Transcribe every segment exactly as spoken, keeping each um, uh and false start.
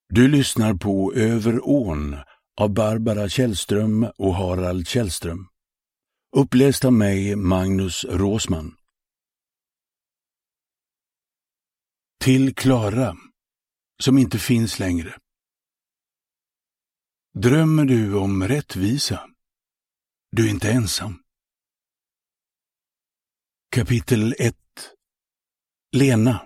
Du lyssnar på Över ån av Barbara Källström och Harald Källström. Uppläst av mig, Magnus Råsman. Till Klara, som inte finns längre. Drömmer du om rättvisa? Du är inte ensam. Kapitel ett. Lena.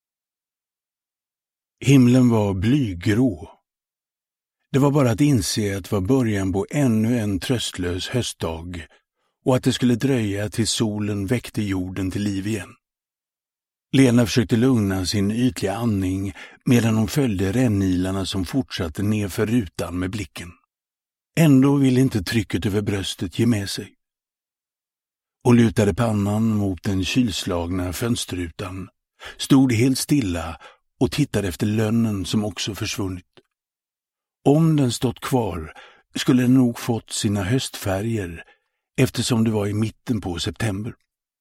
Himlen var blygrå. Det var bara att inse att det var början på ännu en tröstlös höstdag och att det skulle dröja tills solen väckte jorden till liv igen. Lena försökte lugna sin ytliga andning medan hon följde rännilarna som fortsatte nerför rutan med blicken. Ändå ville inte trycket över bröstet ge med sig. Hon lutade pannan mot den kylslagna fönsterrutan, stod helt stilla och tittade efter lönnen som också försvunnit. Om den stått kvar skulle den nog fått sina höstfärger eftersom det var i mitten på september.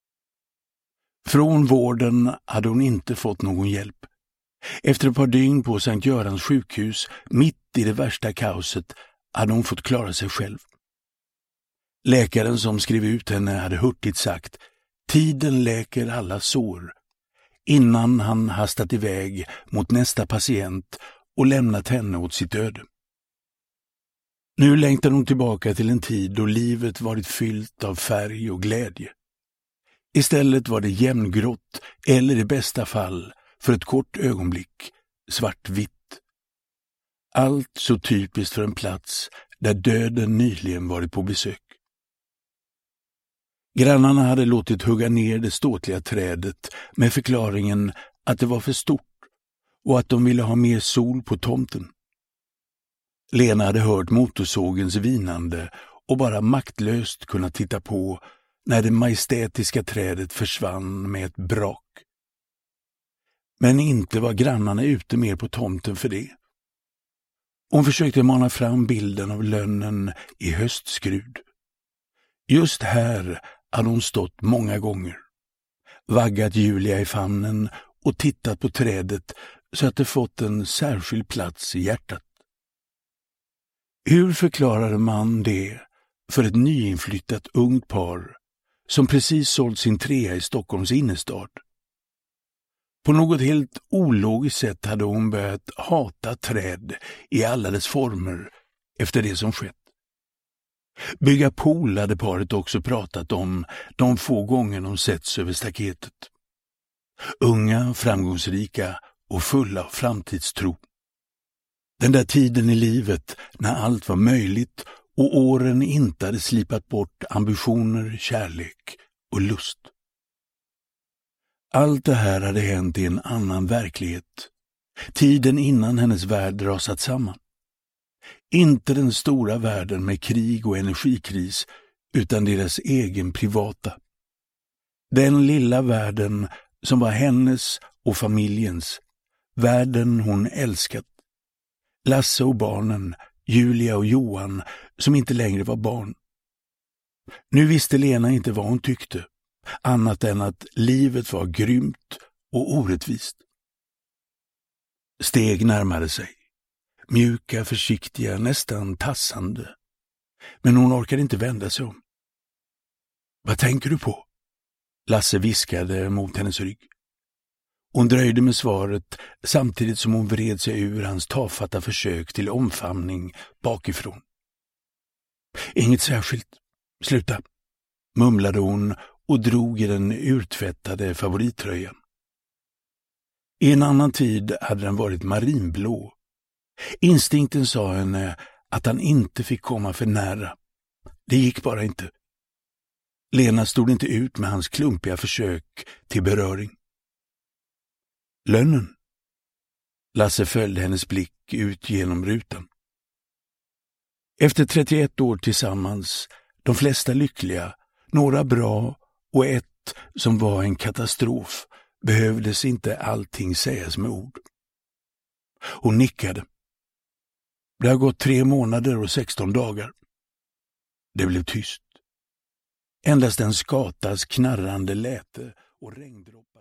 Från vården hade hon inte fått någon hjälp. Efter ett par dygn på Sankt Görans sjukhus, mitt i det värsta kaoset, hade hon fått klara sig själv. Läkaren som skrev ut henne hade hurtigt sagt: tiden läker alla sår, innan han hastat iväg mot nästa patient och lämnat henne åt sitt öde. Nu längtade hon tillbaka till en tid då livet varit fyllt av färg och glädje. Istället var det jämngrått eller i bästa fall, för ett kort ögonblick, svartvitt. Allt så typiskt för en plats där döden nyligen varit på besök. Grannarna hade låtit hugga ner det ståtliga trädet med förklaringen att det var för stort och att de ville ha mer sol på tomten. Lena hade hört motorsågens vinande och bara maktlöst kunnat titta på när det majestätiska trädet försvann med ett brak. Men inte var grannarna ute mer på tomten för det. Hon försökte mana fram bilden av lönnen i höstskrud. Just här hade hon stått många gånger, vaggat Julia i famnen och tittat på trädet så att det fått en särskild plats i hjärtat. Hur förklarade man det för ett nyinflyttat ungt par som precis sålt sin trea i Stockholms innerstad? På något helt ologiskt sätt hade hon börjat hata träd i alla dess former efter det som skett. Bygga pool hade paret också pratat om de få gånger de setts över staketet. Unga, framgångsrika och fulla av framtidstro. Den där tiden i livet när allt var möjligt och åren inte hade slipat bort ambitioner, kärlek och lust. Allt det här hade hänt i en annan verklighet, tiden innan hennes värld rasat samman. Inte den stora världen med krig och energikris, utan deras egen privata. Den lilla världen som var hennes och familjens, världen hon älskat. Lasse och barnen, Julia och Johan, som inte längre var barn. Nu visste Lena inte vad hon tyckte, annat än att livet var grymt och orättvist. Steg närmade sig. Mjuka, försiktiga, nästan tassande. Men hon orkade inte vända sig om. Vad tänker du på? Lasse viskade mot hennes rygg. Hon dröjde med svaret samtidigt som hon vred sig ur hans tafatta försök till omfamning bakifrån. Inget särskilt. Sluta, mumlade hon och drog i den urtvättade favorittröjan. I en annan tid hade den varit marinblå. Instinkten sa henne att han inte fick komma för nära. Det gick bara inte. Lena stod inte ut med hans klumpiga försök till beröring. Lönnen. Lasse följde hennes blick ut genom rutan. Efter trettioett år tillsammans, de flesta lyckliga, några bra och ett som var en katastrof, behövdes inte allting sägas med ord. Hon nickade. Det har gått tre månader och sexton dagar. Det blev tyst. Endast en skatas knarrande läte och regndropp.